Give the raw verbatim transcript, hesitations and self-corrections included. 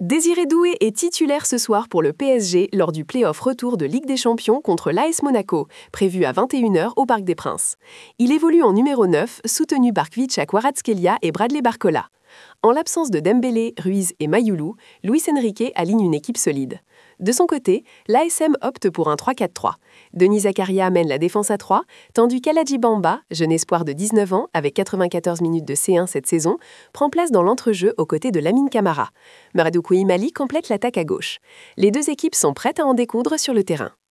Désiré Doué est titulaire ce soir pour le P S G lors du play-off retour de Ligue des Champions contre l'A S Monaco, prévu à vingt et une heures au Parc des Princes. Il évolue en numéro neuf, soutenu par Kvicha Kvaratskhelia et Bradley Barcola. En l'absence de Dembélé, Ruiz et Mayoulou, Luis Enrique aligne une équipe solide. De son côté, l'A S M opte pour un trois quatre trois. Denis Zakaria mène la défense à trois, tandis qu'Aladji Bamba, jeune espoir de dix-neuf ans avec quatre-vingt-quatorze minutes de C un cette saison, prend place dans l'entrejeu aux côtés de Lamine Camara. Maradou Koulibaly complète l'attaque à gauche. Les deux équipes sont prêtes à en découdre sur le terrain.